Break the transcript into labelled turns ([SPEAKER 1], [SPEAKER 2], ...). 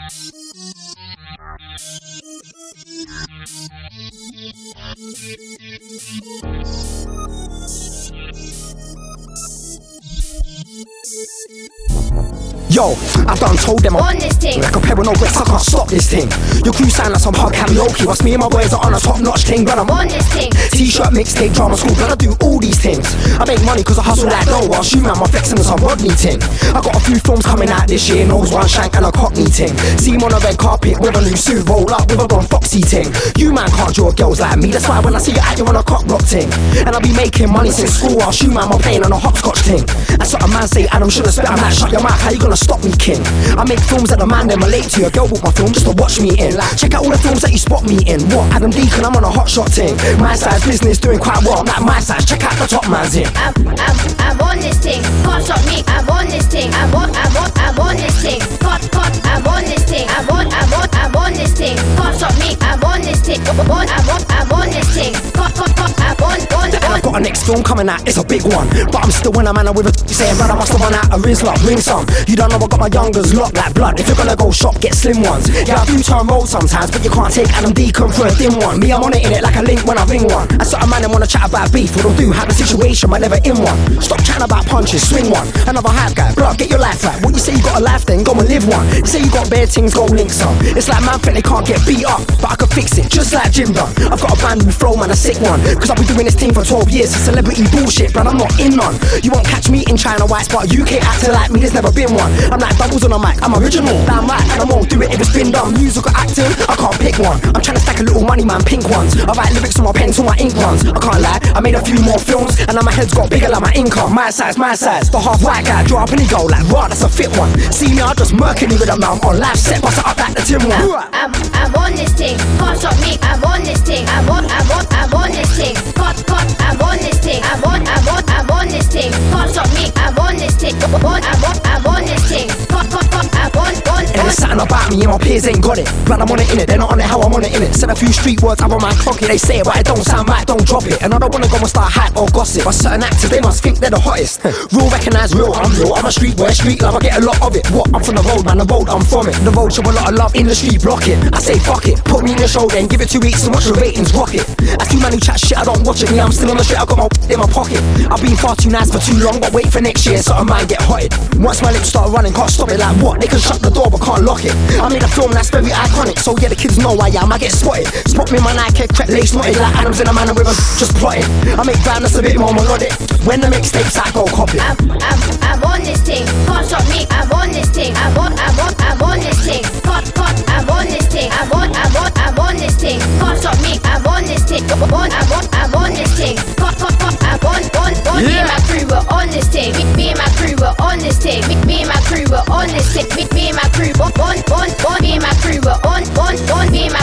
[SPEAKER 1] Yo, I've done told them I'm on this thing. Like a pair of no breaks, I can't stop this thing. Your crew sound like some hard karaoke. What's me and my boys are on a top-notch thing, but I'm on this thing. T-shirt, mixtape, drama school, but I do all these things. I make money cause I hustle like no one. Shoot man, my flexing on some Rodney ting. I got a few films coming out this year. Nose one shank and a cockney ting. See him on a red carpet with a new suit. Roll up with a Don Foxy ting. You man can't draw girls like me. That's why when I see you out, you on a cock block ting. And I be making money since school while shoot man, I'm playing on a hopscotch ting. That's what a man say, Adam should've spit. I'm like, shut your mouth, how you gonna stop me, king? I make films that the man them relate to. A girl bought my film just to watch me in. Like, check out all the films that you spot me in. What? Adam Deacon, I'm on a hot shot ting. My size business doing quite well. I'm like my size, check out the top man's in.
[SPEAKER 2] I'm on this thing. Can't stop me. I'm on this thing. I'm on this thing. I'm on this thing. I'm on this thing. Can't stop me. I'm on this thing. I'm on this thing.
[SPEAKER 1] And I've got a next film coming out, it's a big one. But I'm still when I'm with a saying, brother, must have run out a Rizla, bring some. You don't know I got my youngers locked like blood. If you're gonna go shop, get slim ones. Yeah, I do turn roll sometimes, but you can't take Adam Deacon for a dim one. Me, I'm on it in it like a link when I ring one. I saw a man and wanna chat about beef. What they'll do, have a situation, but never in one. Stop chatting about punches, swing one. Another hype guy, blood, get your life right. What you say you got a life, then go and live one. You say you got bare things, go link some. It's like man think they can't get beat up, but I can fix it, just like Jim done. I've got a brand new flow, man, a sick one. Cause I've been doing this thing for 12 years. It's celebrity bullshit, but I'm not in none. You won't catch me in China Whites, but UK acting like me, there's never been one. I'm like doubles on a mic, I'm original, damn right, and I won't do it if it's been done. Music or acting, I can't pick one. I'm trying to stack a little money, man, pink ones. I write lyrics on my pen, to my ink ones. I can't lie, I made a few more films, and now my head's got bigger like my income. My size, the half white guy, draw up and he go like, raw, that's a fit one. See me, I just murking it with him now. I'm on live set, bust it up like the Tim one.
[SPEAKER 2] I'm on this thing, can't stop me. I'm on this thing. I'm on this thing. I'm on this thing. I'm on this thing. Can't stop me. I'm on this thing. I'm on this thing.
[SPEAKER 1] And there's something about me and my peers ain't got it. Blood, I'm on it in it, they're not on it how I'm on it in it. Said a few street words, I'm on my clock it. They say it, but it don't sound right, don't drop it. And I don't wanna go and start hype or gossip. But certain actors, they must think they're the hottest. Real recognize real, I'm real. I'm a street boy, street love, I get a lot of it. What? I'm from the road, man, the road, I'm from it. The road show a lot of love, in the street block it. I say fuck it, put me in the show then, give it 2 weeks and watch the ratings rock it. I see man who chat shit, I don't watch it. Me, I'm still on the shit, I got my in my pocket. I've been far too nice for too long, but wait for next year, so I might get hotted. Once my lips start running, can't stop it like what? They can shut the door but can't lock it. I made a film that's very iconic, so yeah, the kids know I am, I get spotted. Spot me in my Nike, crep lace knotted like Adams in a man with us, just plotting. I make rhyme that's a bit more melodic. When the mixtapes I go copy.
[SPEAKER 2] I'm on this thing, can't stop me. I'm on this thing. I'm on this thing. I'm on this thing. I'm on this thing. Can't stop me. I'm on this thing. I'm on this thing. Me and my crew were on this thing. Me and my crew were on this thing. Me and my crew were on this thing. Me and my crew on. Me and my crew were on. Me and